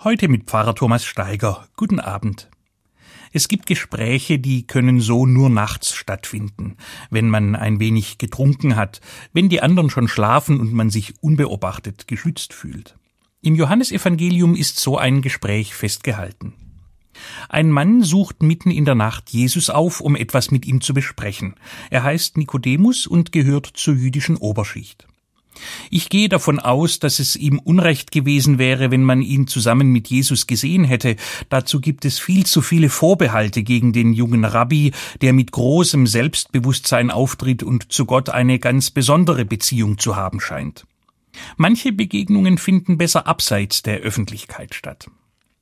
Heute mit Pfarrer Thomas Steiger. Guten Abend. Es gibt Gespräche, die können so nur nachts stattfinden, wenn man ein wenig getrunken hat, wenn die anderen schon schlafen und man sich unbeobachtet geschützt fühlt. Im Johannesevangelium ist so ein Gespräch festgehalten. Ein Mann sucht mitten in der Nacht Jesus auf, um etwas mit ihm zu besprechen. Er heißt Nikodemus und gehört zur jüdischen Oberschicht. Ich gehe davon aus, dass es ihm Unrecht gewesen wäre, wenn man ihn zusammen mit Jesus gesehen hätte. Dazu gibt es viel zu viele Vorbehalte gegen den jungen Rabbi, der mit großem Selbstbewusstsein auftritt und zu Gott eine ganz besondere Beziehung zu haben scheint. Manche Begegnungen finden besser abseits der Öffentlichkeit statt.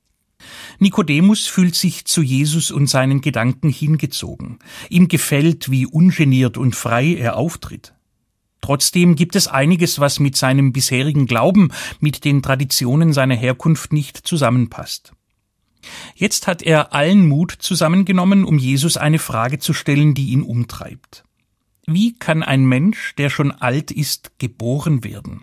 Nikodemus fühlt sich zu Jesus und seinen Gedanken hingezogen. Ihm gefällt, wie ungeniert und frei er auftritt. Trotzdem gibt es einiges, was mit seinem bisherigen Glauben, mit den Traditionen seiner Herkunft nicht zusammenpasst. Jetzt hat er allen Mut zusammengenommen, um Jesus eine Frage zu stellen, die ihn umtreibt. Wie kann ein Mensch, der schon alt ist, geboren werden?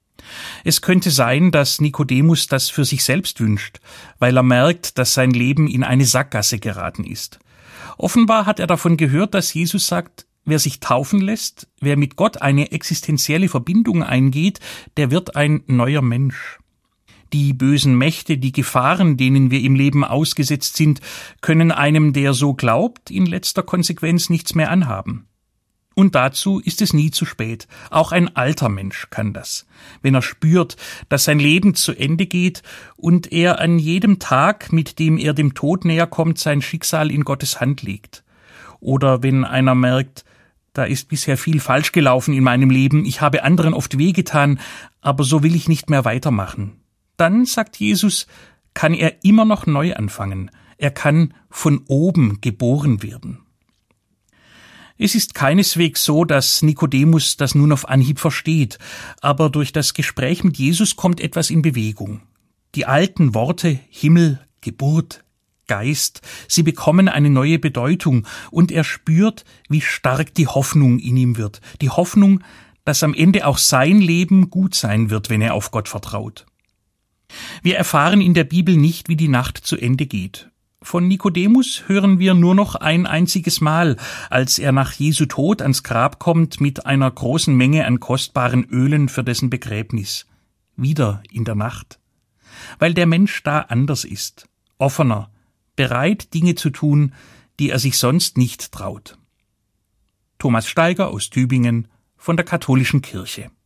Es könnte sein, dass Nikodemus das für sich selbst wünscht, weil er merkt, dass sein Leben in eine Sackgasse geraten ist. Offenbar hat er davon gehört, dass Jesus sagt, wer sich taufen lässt, wer mit Gott eine existenzielle Verbindung eingeht, der wird ein neuer Mensch. Die bösen Mächte, die Gefahren, denen wir im Leben ausgesetzt sind, können einem, der so glaubt, in letzter Konsequenz nichts mehr anhaben. Und dazu ist es nie zu spät. Auch ein alter Mensch kann das. Wenn er spürt, dass sein Leben zu Ende geht und er an jedem Tag, mit dem er dem Tod näher kommt, sein Schicksal in Gottes Hand legt. Oder wenn einer merkt, da ist bisher viel falsch gelaufen in meinem Leben, ich habe anderen oft wehgetan, aber so will ich nicht mehr weitermachen. Dann, sagt Jesus, kann er immer noch neu anfangen. Er kann von oben geboren werden. Es ist keineswegs so, dass Nikodemus das nun auf Anhieb versteht, aber durch das Gespräch mit Jesus kommt etwas in Bewegung. Die alten Worte Himmel, Geburt, Geist, sie bekommen eine neue Bedeutung und er spürt, wie stark die Hoffnung in ihm wird. Die Hoffnung, dass am Ende auch sein Leben gut sein wird, wenn er auf Gott vertraut. Wir erfahren in der Bibel nicht, wie die Nacht zu Ende geht. Von Nikodemus hören wir nur noch ein einziges Mal, als er nach Jesu Tod ans Grab kommt mit einer großen Menge an kostbaren Ölen für dessen Begräbnis. Wieder in der Nacht. Weil der Mensch da anders ist, offener, bereit, Dinge zu tun, die er sich sonst nicht traut. Thomas Steiger aus Tübingen von der Katholischen Kirche.